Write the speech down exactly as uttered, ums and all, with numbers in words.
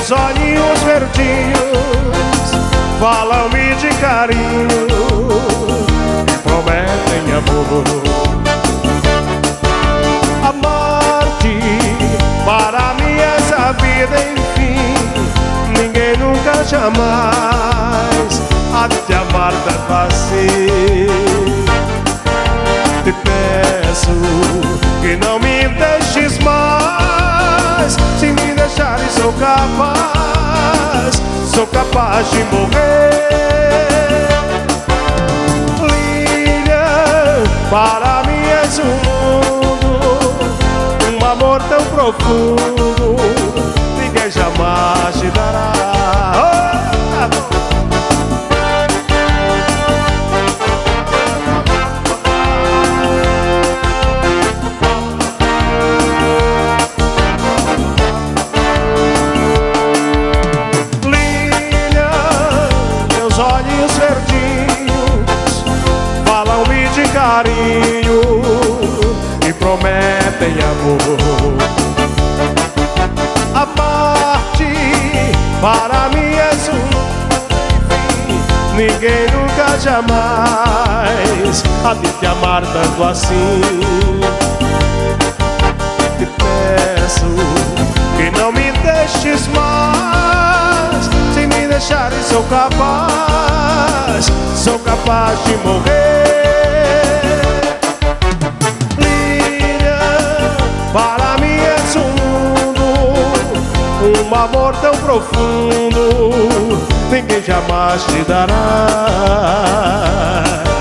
Teus olhinhos verdinhos falam-me de carinho e prometem amor. Amar-te para mim essa vida, enfim, ninguém nunca jamais há de te amar tanto assim. Te peço que não me deixes mais, se me deixares sou capaz, sou capaz de morrer. Lilian, para mim és um mundo, um amor tão profundo, ninguém jamais te dará. Oh! Carinho e prometem amor. Amar-te para mim és um fim, ninguém nunca jamais há de te amar tanto assim. Te peço que não me deixes mais, se me deixares sou capaz, sou capaz de morrer. Para mim és um mundo, um amor tão profundo, ninguém jamais te dará.